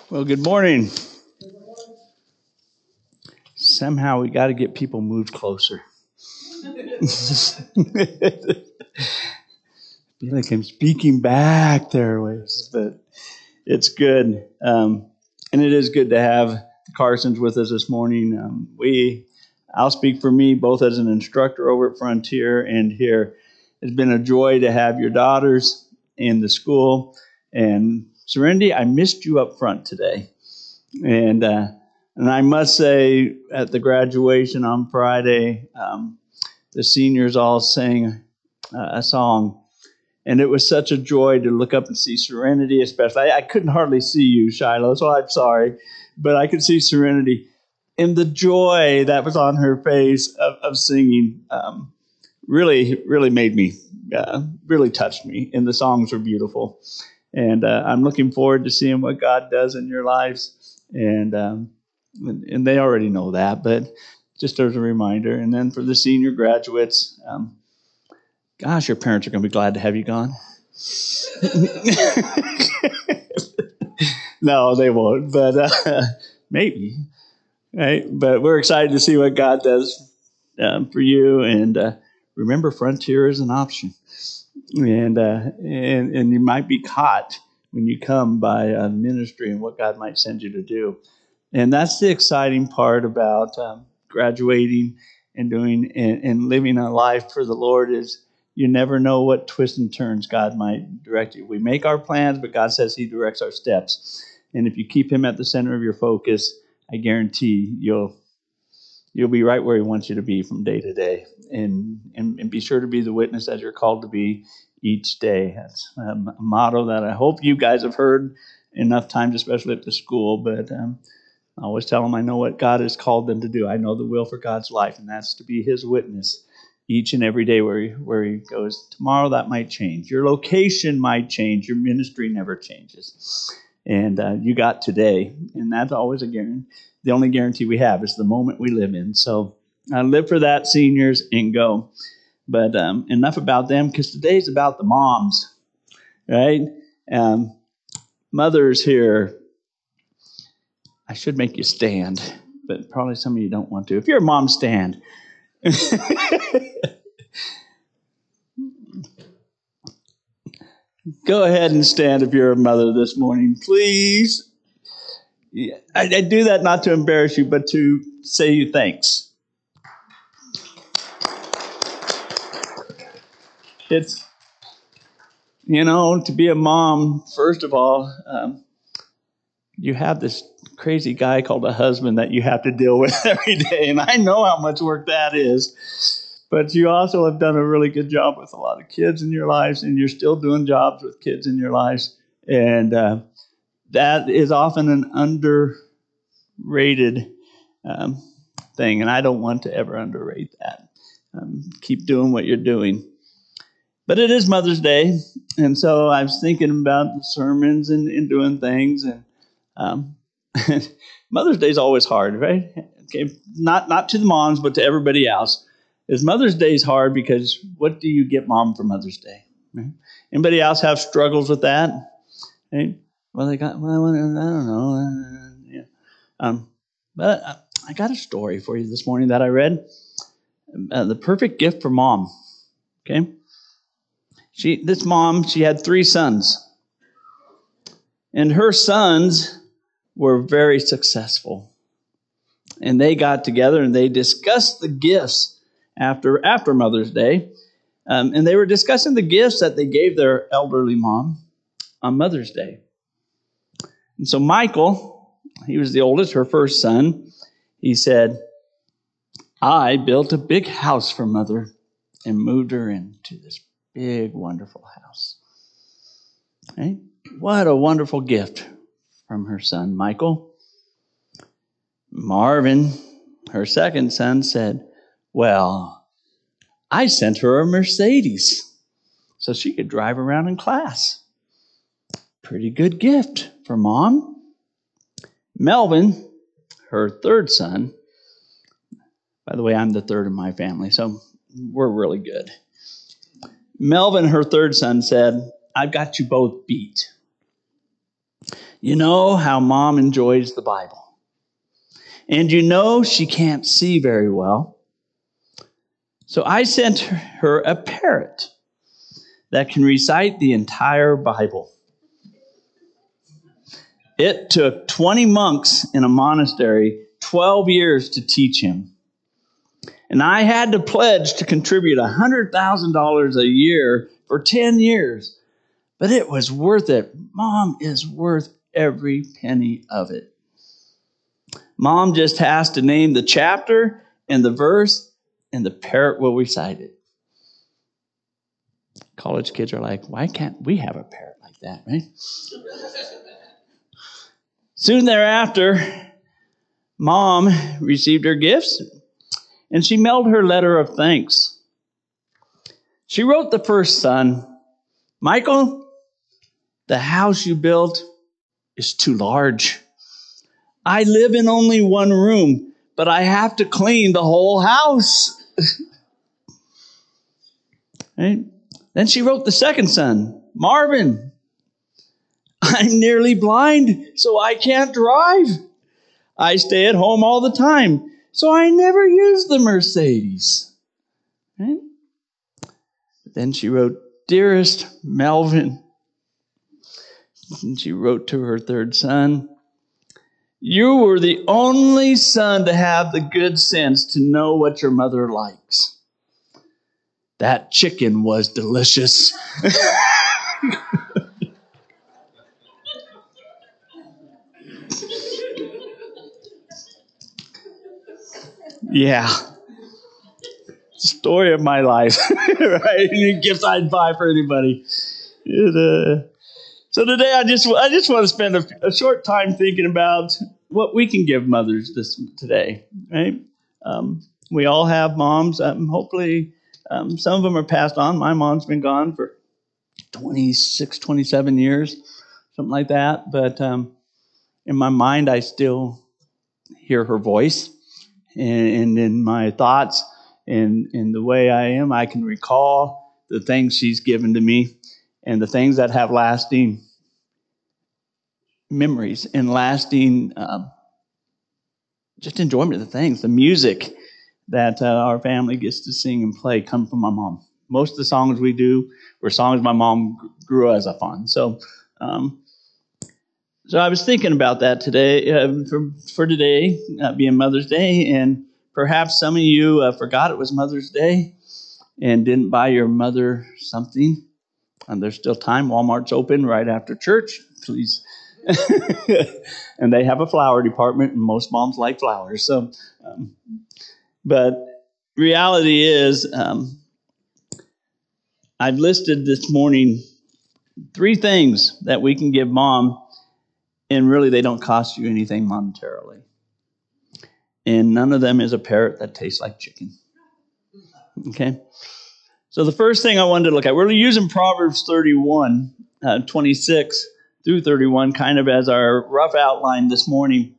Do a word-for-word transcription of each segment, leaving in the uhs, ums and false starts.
Well, good morning. Somehow we got to get people moved closer. I feel like I'm speaking back there, ways, but it's good. Um, and it is good to have the Carsons with us this morning. Um, we, I'll speak for me, both as an instructor over at Frontier and here. It's been a joy to have your daughters in the school. And Serenity, I missed you up front today. And uh, and I must say, at the graduation on Friday, um, the seniors all sang uh, a song. And it was such a joy to look up and see Serenity, especially. I, I couldn't hardly see you, Shiloh, so I'm sorry. But I could see Serenity. And the joy that was on her face of, of singing um, really, really made me, uh, really touched me. And the songs were beautiful. And uh, I'm looking forward to seeing what God does in your lives. And, um, and and they already know that, but just as a reminder. And then for the senior graduates, um, gosh, your parents are going to be glad to have you gone. No, they won't, but uh, maybe. Right? But we're excited to see what God does um, for you. And uh, remember, Frontier is an option. And, uh, and and you might be caught when you come by a ministry and what God might send you to do. And that's the exciting part about um, graduating and doing and, and living a life for the Lord is you never know what twists and turns God might direct you. We make our plans, but God says he directs our steps. And if you keep him at the center of your focus, I guarantee you'll you'll be right where he wants you to be from day to day. And, and, and be sure to be the witness as you're called to be each day. That's um, a motto that I hope you guys have heard enough times, especially at the school. But um, I always tell them I know what God has called them to do. I know the will for God's life, and that's to be his witness each and every day where he, where he goes. Tomorrow that might change. Your location might change. Your ministry never changes. And uh, you got today, and that's always a guarantee. The only guarantee we have is the moment we live in. So I live for that, seniors, and go. But um, enough about them, because today's about the moms, right? Um, mothers here. I should make you stand, but probably some of you don't want to. If you're a mom, stand. Go ahead and stand if you're a mother this morning, please. Yeah, I, I do that not to embarrass you, but to say you thanks. It's, you know, to be a mom, first of all, um, you have this crazy guy called a husband that you have to deal with every day. And I know how much work that is. But you also have done a really good job with a lot of kids in your lives, and you're still doing jobs with kids in your lives. And uh, that is often an underrated um, thing. And I don't want to ever underrate that. Um, keep doing what you're doing. But it is Mother's Day, and so I was thinking about the sermons and, and doing things. And um, Mother's Day is always hard, right? Okay, not not to the moms, but to everybody else. Is Mother's Day is hard because what do you get Mom for Mother's Day? Right? Anybody else have struggles with that? Right? Well, they got. Well, I don't know. Uh, yeah. Um, but I got a story for you this morning that I read. Uh, the perfect gift for Mom. Okay. She, this mom, she had three sons. And her sons were very successful. And they got together and they discussed the gifts after, after Mother's Day. Um, and they were discussing the gifts that they gave their elderly mom on Mother's Day. And so Michael, he was the oldest, her first son, he said, I built a big house for Mother and moved her into this big, wonderful house. Right? What a wonderful gift from her son, Michael. Marvin, her second son, said, well, I sent her a Mercedes so she could drive around in class. Pretty good gift for Mom. Melvin, her third son, by the way, I'm the third in my family, so we're really good. Melvin, her third son, said, I've got you both beat. You know how mom enjoys the Bible. And you know she can't see very well. So I sent her a parrot that can recite the entire Bible. It took twenty monks in a monastery twelve years to teach him. And I had to pledge to contribute one hundred thousand dollars a year for ten years. But it was worth it. Mom is worth every penny of it. Mom just has to name the chapter and the verse, and the parrot will recite it. College kids are like, why can't we have a parrot like that, right? Soon thereafter, Mom received her gifts, and she mailed her letter of thanks. She wrote the first son, Michael, the house you built is too large. I live in only one room, but I have to clean the whole house. Right? Then she wrote the second son, Marvin, I'm nearly blind, so I can't drive. I stay at home all the time, so I never use the Mercedes. Right? Then she wrote, Dearest Melvin. And she wrote to her third son, You were the only son to have the good sense to know what your mother likes. That chicken was delicious. Yeah. Story of my life. Right? Any gifts I'd buy for anybody. It, uh, so today I just I just want to spend a, a short time thinking about what we can give mothers this today. Right? Um, we all have moms. Um, hopefully um, some of them are passed on. My mom's been gone for twenty-six, twenty-seven years, something like that. But um, in my mind, I still hear her voice. And, and in my thoughts and in the way I am, I can recall the things she's given to me and the things that have lasting memories and lasting um, just enjoyment of the things. The music that uh, our family gets to sing and play come from my mom. Most of the songs we do were songs my mom grew us up on. So, um, so I was thinking about that today uh, for for today uh, being Mother's Day, and perhaps some of you uh, forgot it was Mother's Day and didn't buy your mother something. And there's still time. Walmart's open right after church. Please. And they have a flower department, and most moms like flowers. So, um, but reality is, um, I've listed this morning three things that we can give mom, and really they don't cost you anything monetarily. And none of them is a parrot that tastes like chicken. Okay? So the first thing I wanted to look at, we're using Proverbs thirty-one, uh, twenty-six through thirty-one, kind of as our rough outline this morning.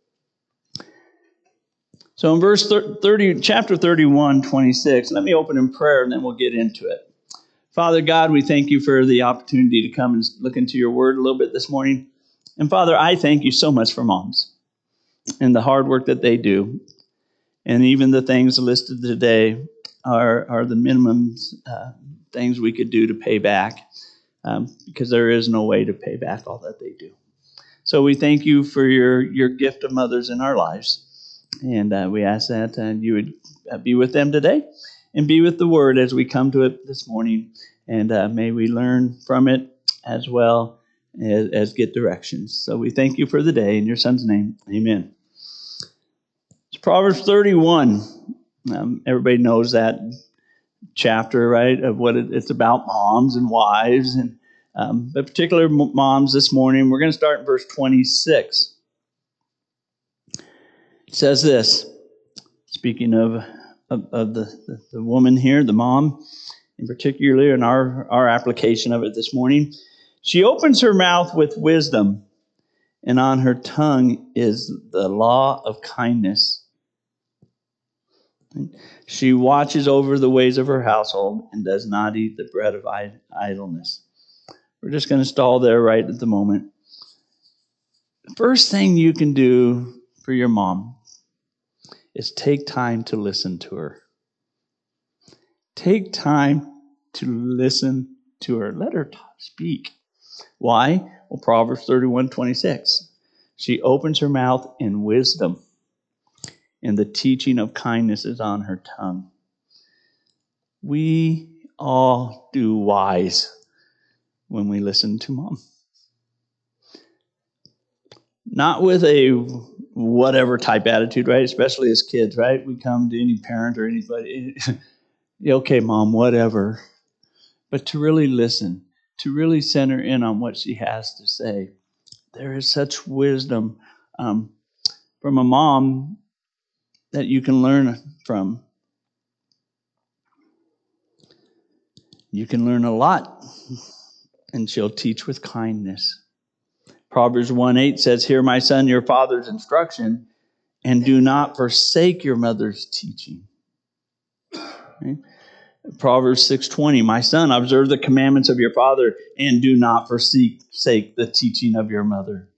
So in verse thirty, chapter thirty-one, twenty-six, let me open in prayer and then we'll get into it. Father God, we thank you for the opportunity to come and look into your word a little bit this morning. And Father, I thank you so much for moms and the hard work that they do. And even the things listed today are, are the minimum uh, things we could do to pay back, um, because there is no way to pay back all that they do. So we thank you for your, your gift of mothers in our lives. And uh, we ask that uh, you would uh, be with them today and be with the word as we come to it this morning. And uh, may we learn from it as well as, as get directions. So we thank you for the day in your son's name. Amen. It's Proverbs thirty-one. Um, everybody knows that chapter, right, of what it, it's about, moms and wives, and um, but particular moms this morning. We're going to start in verse twenty-six. It says this, speaking of, of, of the, the, the woman here, the mom, in particular in our, our application of it this morning. She opens her mouth with wisdom, and on her tongue is the law of kindness. She watches over the ways of her household and does not eat the bread of idleness. We're just going to stall there right at the moment. First thing you can do for your mom is take time to listen to her. Take time to listen to her. Let her talk, speak. Why? Well, Proverbs thirty-one twenty-six. She opens her mouth in wisdom, and the teaching of kindness is on her tongue. We all do wise when we listen to mom. Not with a whatever type attitude, right? Especially as kids, right? We come to any parent or anybody, okay, mom, whatever. But to really listen, to really center in on what she has to say. There is such wisdom um, from a mom that you can learn from. You can learn a lot, and she'll teach with kindness. Proverbs one eight says, "Hear, my son, your father's instruction, and do not forsake your mother's teaching." Okay? Proverbs six twenty, "My son, observe the commandments of your father, and do not forsake the teaching of your mother."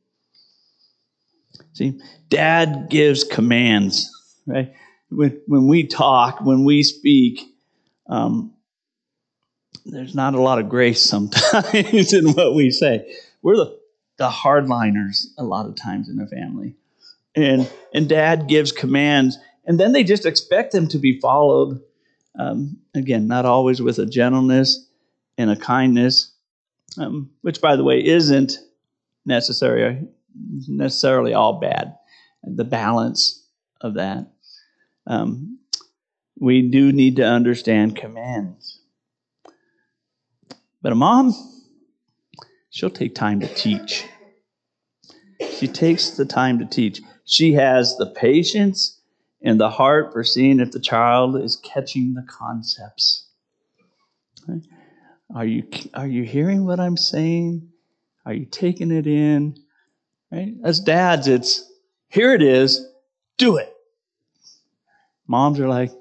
See, Dad gives commands, right? When, when we talk, when we speak, um, there's not a lot of grace sometimes in what we say. We're the, the hardliners a lot of times in the family. And, and Dad gives commands, and then they just expect them to be followed. Um, again, not always with a gentleness and a kindness, um, which, by the way, isn't necessary, necessarily all bad. The balance of that. Um, we do need to understand commands. But a mom, she'll take time to teach. She takes the time to teach. She has the patience and the heart for seeing if the child is catching the concepts. Okay? Are you are you hearing what I'm saying? Are you taking it in? Right? As dads, it's, here it is, do it. Moms are like,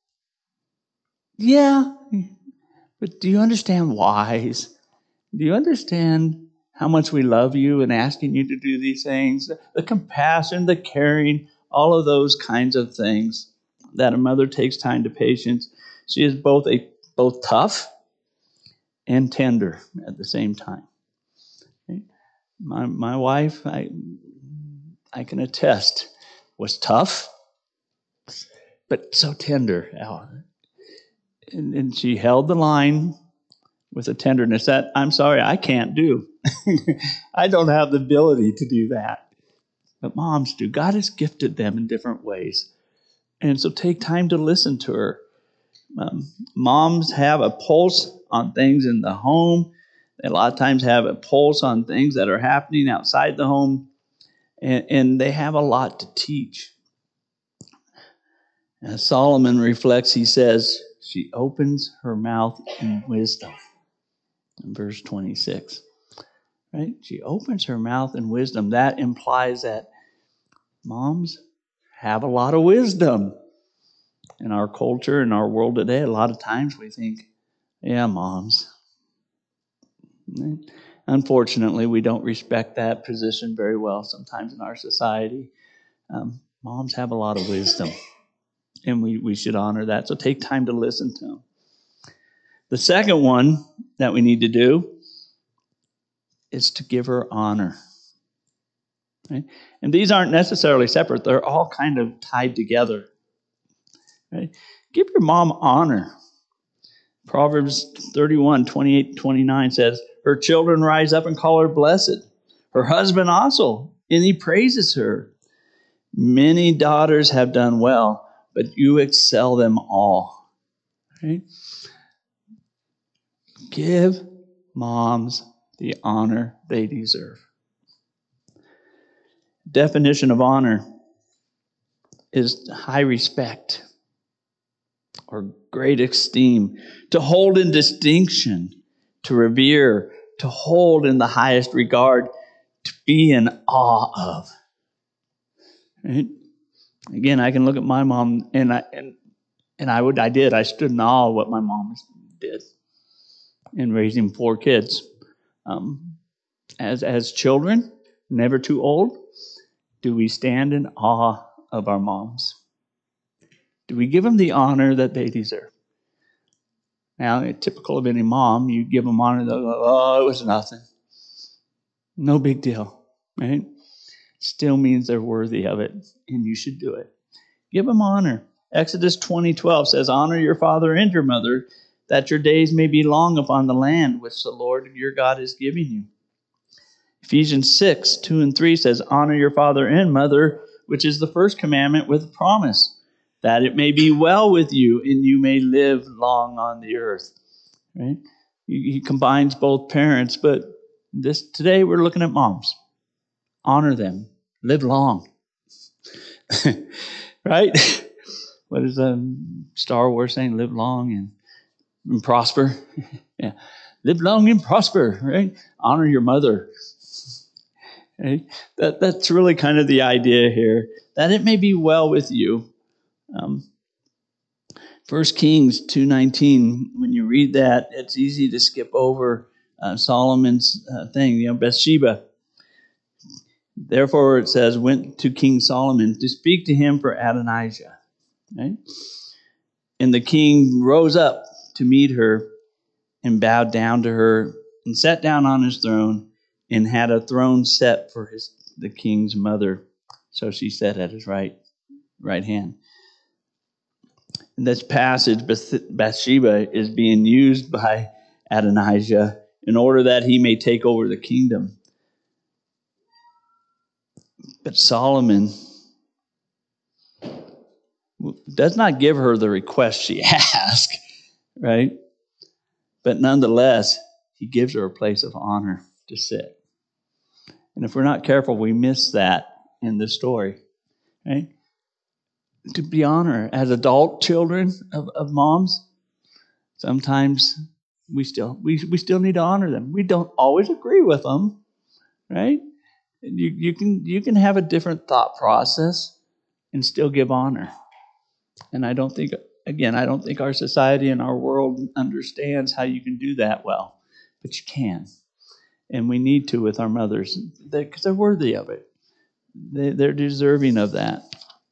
yeah, but do you understand whys? Do you understand how much we love you and asking you to do these things? The, the compassion, the caring, all of those kinds of things that a mother takes time to patience. She is both a both tough and tender at the same time. Okay? My my wife, I I can attest, was tough, but so tender. And, and she held the line with a tenderness that, I'm sorry, I can't do. I don't have the ability to do that. But moms do. God has gifted them in different ways. And so take time to listen to her. Um, moms have a pulse on things in the home. They a lot of times have a pulse on things that are happening outside the home. And, and they have a lot to teach. As Solomon reflects, he says, she opens her mouth in wisdom. In verse twenty-six. Right? She opens her mouth in wisdom. That implies that moms have a lot of wisdom. In our culture, in our world today, a lot of times we think, yeah, moms. Unfortunately, we don't respect that position very well sometimes in our society. Um, moms have a lot of wisdom, and we, we should honor that. So take time to listen to them. The second one that we need to do is to give her honor. Right? And these aren't necessarily separate. They're all kind of tied together. Right? Give your mom honor. Proverbs thirty-one, twenty-eight, twenty-nine says, her children rise up and call her blessed. Her husband also, and he praises her. Many daughters have done well, but you excel them all. Right? Give moms the honor they deserve. Definition of honor is high respect or great esteem, to hold in distinction, to revere, to hold in the highest regard, to be in awe of. Right? Again, I can look at my mom, and I and and I would I did I stood in awe of what my mom did in raising four kids. Um, as as children, never too old, do we stand in awe of our moms? Do we give them the honor that they deserve? Now, typical of any mom, you give them honor, they'll go, oh, it was nothing. No big deal, right? Still means they're worthy of it, and you should do it. Give them honor. Exodus twenty twelve says, honor your father and your mother, that your days may be long upon the land which the Lord your God is giving you. Ephesians six, two and three says, honor your father and mother, which is the first commandment with a promise, that it may be well with you and you may live long on the earth. Right? He, he combines both parents, but this today we're looking at moms. Honor them. Live long. Right? What is um, Star Wars saying? Live long and, and prosper. Yeah. Live long and prosper, right? Honor your mother. Right? That, that's really kind of the idea here, that it may be well with you. Um, First Kings two nineteen, when you read that, it's easy to skip over uh, Solomon's uh, thing, you know, Bathsheba. Therefore, it says, went to King Solomon to speak to him for Adonijah. Right? And the king rose up to meet her and bowed down to her and sat down on his throne and had a throne set for his the king's mother. So she sat at his right, right hand. In this passage, Bathsheba is being used by Adonijah in order that he may take over the kingdom. But Solomon does not give her the request she asked, right? But nonetheless, he gives her a place of honor to sit. And if we're not careful, we miss that in the story, right? To be honored as adult children of, of moms, sometimes we still we we still need to honor them. We don't always agree with them, right? You you can you can have a different thought process and still give honor. And I don't think, again, I don't think our society and our world understands how you can do that well, but you can. And we need to with our mothers, because they're worthy of it. They, they're deserving of that.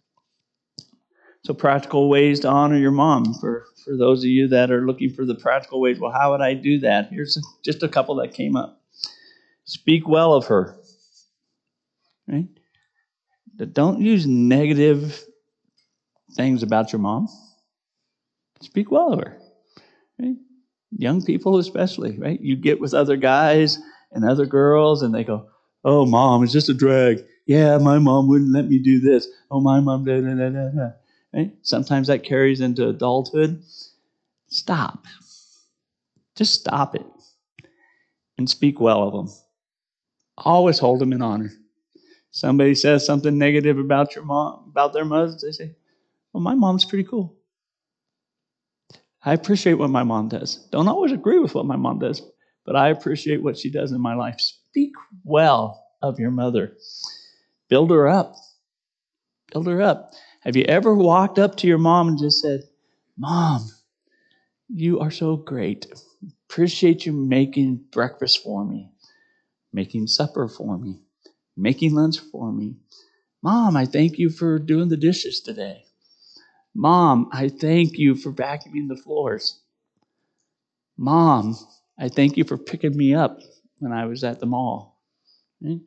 So practical ways to honor your mom. For, for those of you that are looking for the practical ways, well, how would I do that? Here's just a couple that came up. Speak well of her. Right? Don't use negative things about your mom. Speak well of her. Right? Young people especially, right? You get with other guys and other girls and they go, oh, mom, it's just a drag. Yeah, my mom wouldn't let me do this. Oh, my mom, da, da, da, da, da. Right? Sometimes that carries into adulthood. Stop. Just stop it and speak well of them. Always hold them in honor. Somebody says something negative about your mom, about their mothers, they say, well, my mom's pretty cool. I appreciate what my mom does. Don't always agree with what my mom does, but I appreciate what she does in my life. Speak well of your mother. Build her up. Build her up. Have you ever walked up to your mom and just said, Mom, you are so great. Appreciate you making breakfast for me, making supper for me, making lunch for me. Mom, I thank you for doing the dishes today. Mom, I thank you for vacuuming the floors. Mom, I thank you for picking me up when I was at the mall. Right?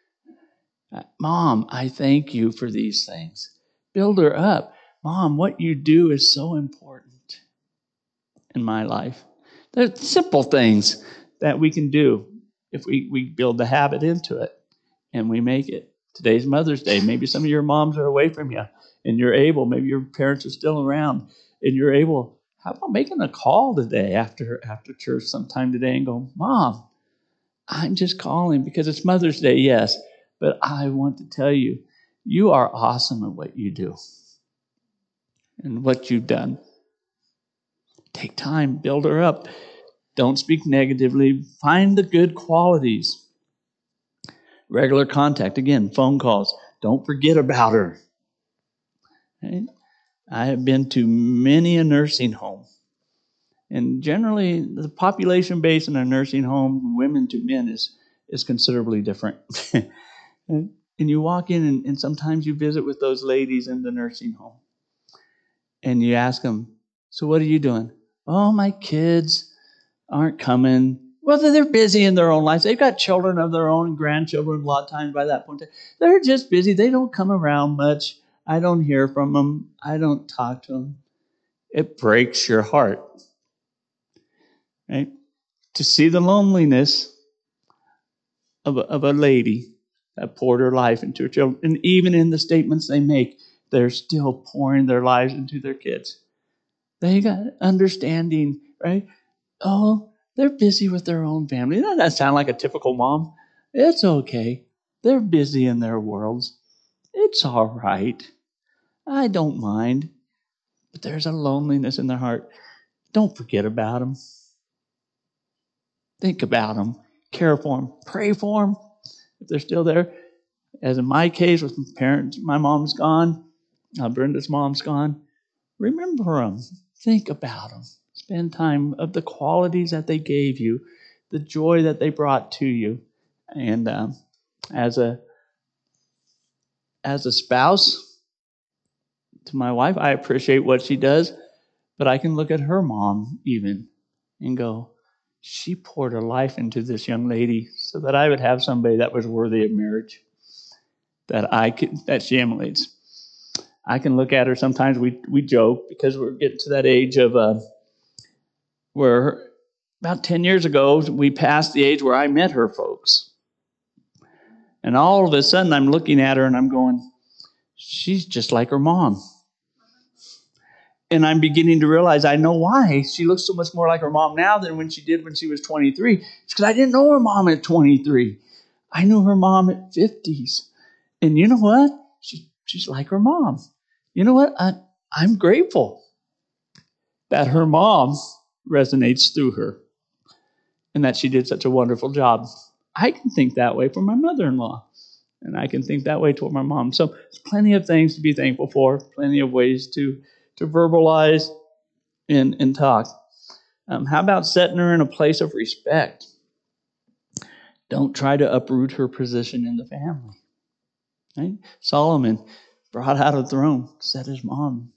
Mom, I thank you for these things. Build her up. Mom, what you do is so important in my life. There's simple things that we can do if we, we build the habit into it and we make it. Today's Mother's Day. Maybe some of your moms are away from you and you're able, maybe your parents are still around and you're able, how about making a call today after, after church sometime today and go, Mom, I'm just calling because it's Mother's Day, yes, but I want to tell you, you are awesome at what you do and what you've done. Take time, build her up. Don't speak negatively. Find the good qualities. Regular contact, again, phone calls. Don't forget about her. Right? I have been to many a nursing home. And generally, the population base in a nursing home, women to men, is, is considerably different. And, and you walk in, and, and sometimes you visit with those ladies in the nursing home. And you ask them, so what are you doing? Oh, my kids aren't coming. Well, they're busy in their own lives. They've got children of their own and grandchildren a lot of times by that point. They're just busy. They don't come around much. I don't hear from them. I don't talk to them. It breaks your heart, right? To see the loneliness of a, of a lady that poured her life into her children. And even in the statements they make, they're still pouring their lives into their kids. They got understanding, right? Oh, they're busy with their own family. Doesn't that sound like a typical mom? It's okay. They're busy in their worlds. It's all right. I don't mind. But there's a loneliness in their heart. Don't forget about them. Think about them. Care for them. Pray for them if they're still there. As in my case, with my parents, my mom's gone. Uh, Brenda's mom's gone. Remember them. Think about them. Spend time of the qualities that they gave you, the joy that they brought to you. And um, as a as a spouse to my wife, I appreciate what she does, but I can look at her mom even and go, she poured her life into this young lady so that I would have somebody that was worthy of marriage, that I could that she emulates. I can look at her sometimes. We we joke because we're getting to that age of uh, where about ten years ago we passed the age where I met her folks, and all of a sudden I'm looking at her and I'm going, she's just like her mom. And I'm beginning to realize I know why she looks so much more like her mom now than when she did when she was twenty-three. It's because I didn't know her mom at twenty-three. I knew her mom at fifties. And you know what? She, she's like her mom. You know what? I, I'm grateful that her mom resonates through her and that she did such a wonderful job. I can think that way for my mother-in-law, and I can think that way toward my mom. So there's plenty of things to be thankful for, plenty of ways to, to verbalize and, and talk. Um, how about setting her in a place of respect? Don't try to uproot her position in the family. Right? Solomon brought out a throne, set his mom.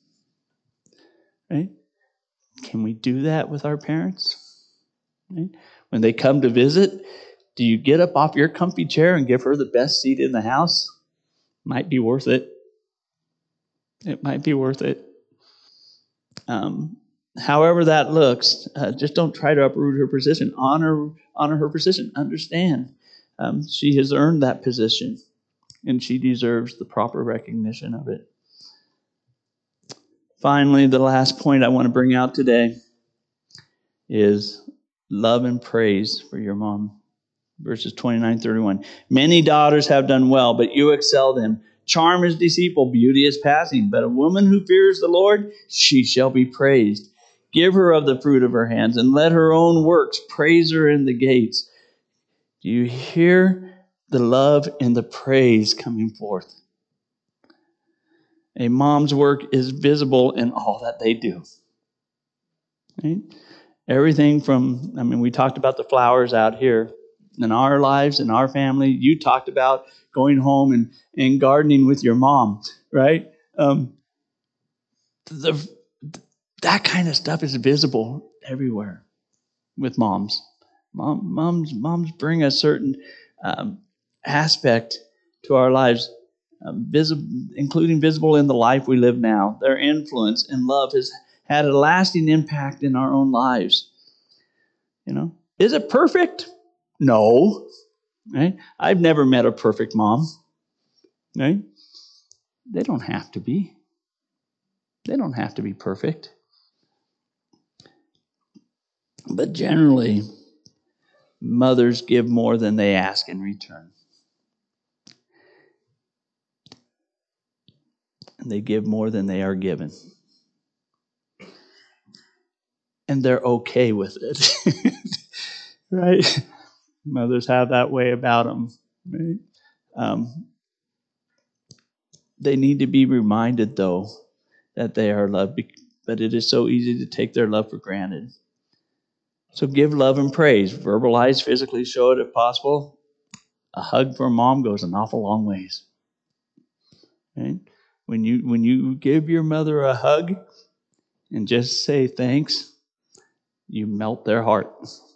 Right? Can we do that with our parents? Right? When they come to visit, do you get up off your comfy chair and give her the best seat in the house? Might be worth it. It might be worth it. Um, however that looks, uh, just don't try to uproot her position. Honor, honor her position. Understand, um, she has earned that position, and she deserves the proper recognition of it. Finally, the last point I want to bring out today is love and praise for your mom. Verses twenty-nine, thirty-one. Many daughters have done well, but you excel them. Charm is deceitful, beauty is passing, but a woman who fears the Lord, she shall be praised. Give her of the fruit of her hands, and let her own works praise her in the gates. Do you hear the love and the praise coming forth? A mom's work is visible in all that they do. Right? Everything from, I mean, we talked about the flowers out here in our lives, in our family. You talked about going home and, and gardening with your mom, right? Um, the, that kind of stuff is visible everywhere with moms. Mom, moms, moms bring a certain um, aspect to our lives, um, visible, including visible in the life we live now. Their influence and love has had a lasting impact in our own lives. You know, is it perfect? No. Right? I've never met a perfect mom. Right? They don't have to be. They don't have to be perfect. But generally, mothers give more than they ask in return. And they give more than they are given. And they're okay with it. Right? Mothers have that way about them. Right? Um, they need to be reminded, though, that they are loved, but it is so easy to take their love for granted. So give love and praise. Verbalize, physically show it if possible. A hug for a mom goes an awful long ways. Right? When you when you give your mother a hug and just say thanks, you melt their heart.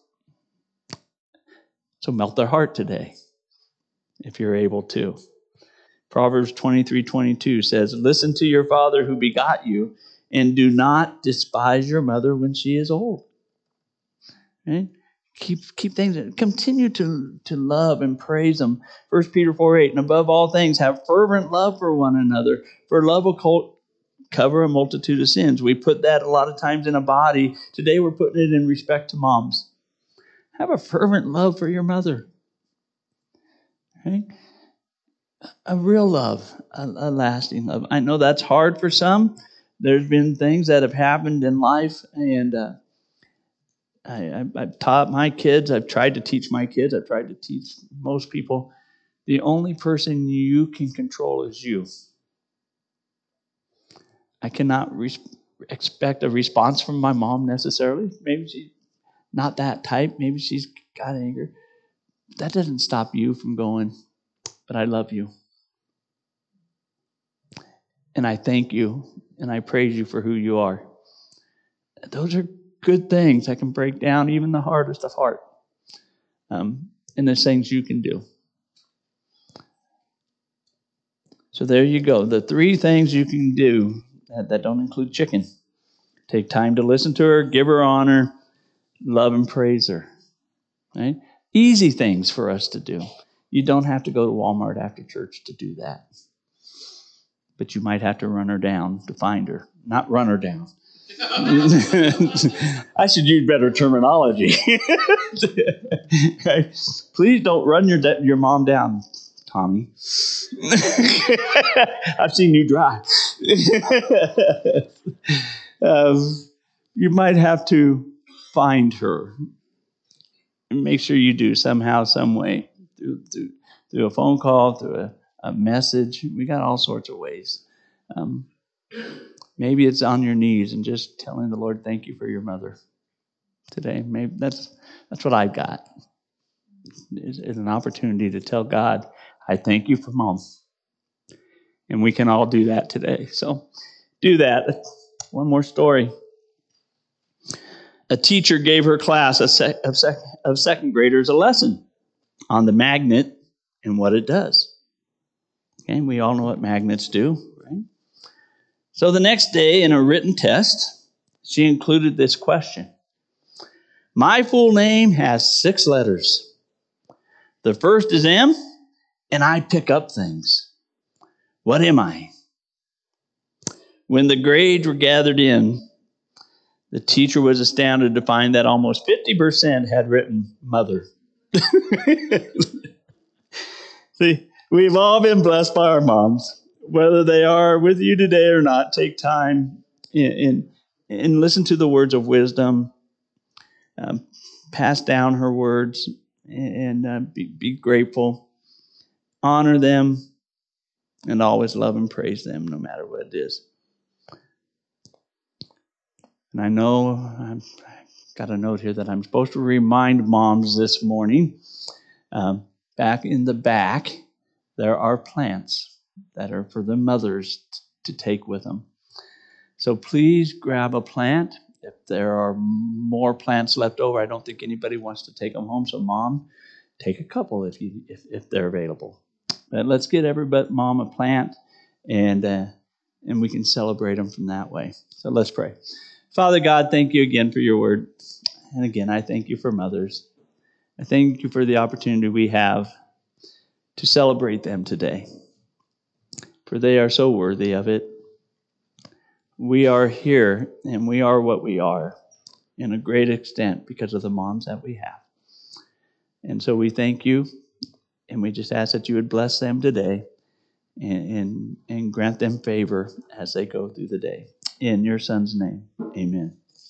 So melt their heart today, if you're able to. Proverbs twenty-three twenty-two says, listen to your father who begot you, and do not despise your mother when she is old. Right? Keep keep things, continue to, to love and praise them. First Peter four eight, and above all things, have fervent love for one another, for love will cover a multitude of sins. We put that a lot of times in a body. Today we're putting it in respect to moms. Have a fervent love for your mother. Right? A real love, a, a lasting love. I know that's hard for some. There's been things that have happened in life, and uh, I, I, I've taught my kids, I've tried to teach my kids, I've tried to teach most people, the only person you can control is you. I cannot re- expect a response from my mom necessarily. Maybe she's not that type. Maybe she's got anger. That doesn't stop you from going, but I love you. And I thank you, and I praise you for who you are. Those are good things that can break down even the hardest of heart. Um, and there's things you can do. So there you go. The three things you can do that, that don't include chicken. Take time to listen to her, give her honor, love and praise her. Right? Easy things for us to do. You don't have to go to Walmart after church to do that. But you might have to run her down to find her. Not run her down. I should use better terminology. Okay. Please don't run your da- your mom down, Tommy. I've seen you drive. um, you might have to find her. And make sure you do somehow, some way, through through, through a phone call, through a, a message. We got all sorts of ways. Um, maybe it's on your knees and just telling the Lord, thank you for your mother today. Maybe that's that's what I've got. Is, is an opportunity to tell God, I thank you for mom. And we can all do that today. So do that. One more story. A teacher gave her class of, sec- of, sec- of second graders a lesson on the magnet and what it does. Okay, we all know what magnets do, right? So the next day in a written test, she included this question. My full name has six letters. The first is M, and I pick up things. What am I? When the grades were gathered in, the teacher was astounded to find that almost fifty percent had written mother. See, we've all been blessed by our moms. Whether they are with you today or not, take time and, and listen to the words of wisdom. Um, pass down her words and uh, be, be grateful. Honor them and always love and praise them no matter what it is. And I know I've got a note here that I'm supposed to remind moms this morning. Um, back in the back, there are plants that are for the mothers t- to take with them. So please grab a plant. If there are more plants left over, I don't think anybody wants to take them home. So mom, take a couple if you if, if they're available. But let's get everybody, mom, a plant, and uh, and we can celebrate them from that way. So let's pray. Father God, thank you again for your word. And again, I thank you for mothers. I thank you for the opportunity we have to celebrate them today, for they are so worthy of it. We are here, and we are what we are in a great extent because of the moms that we have. And so we thank you, and we just ask that you would bless them today and, and, and grant them favor as they go through the day. In your son's name, amen.